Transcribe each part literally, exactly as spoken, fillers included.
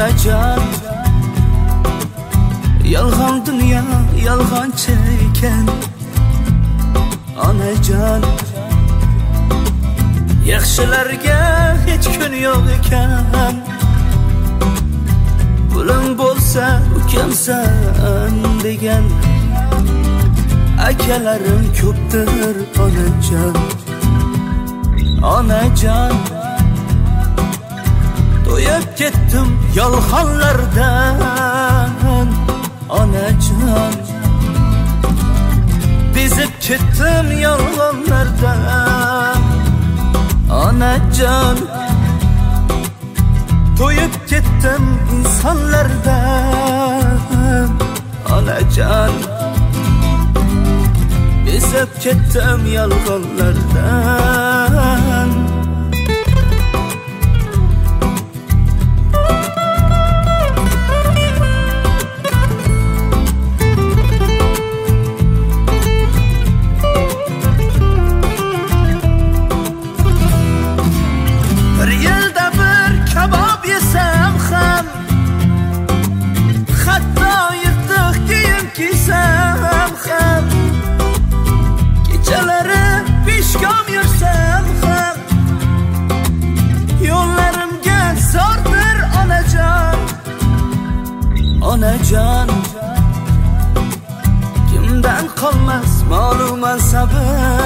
onajon. Yolg'on dunyo, yolg'onchi ekan onajon. Yaxshilarga hech kun yo'q ekan. Pulim bo'lsa ukamsan degan akalarim ko'pdir onajon. Onajon, to'yib ketdim yolg'onlardan onajon. Bezib ketdim yolg'onlardan onajon. To'yib ketdim insonlardan onajon. Bezib ketdim yolg'onlardan. Onajon, kimdan qolmas ma'lum mansabi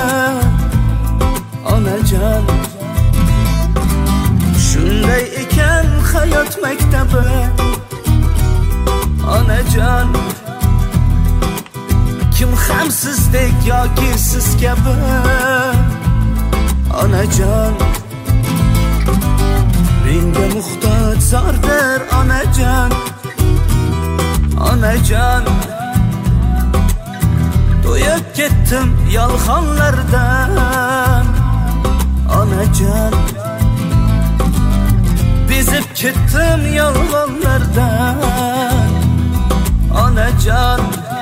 onajon. Shunday ekan hayot maktabi onajon. Kim ham sizdek yoki siz kabi onajon. Menga muhtoj zordir onajon. Onajon, to'yib ketdim yolg'onlardan onajon. Bezib ketdim yolg'onlardan onajon.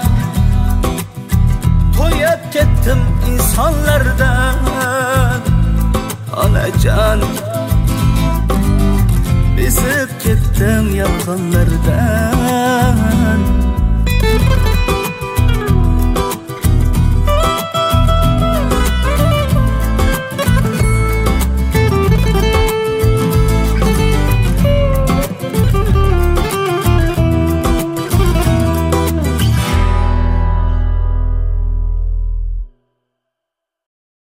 To'yib ketdim insonlardan onajon. Bezib ketdim yolg'onlardan.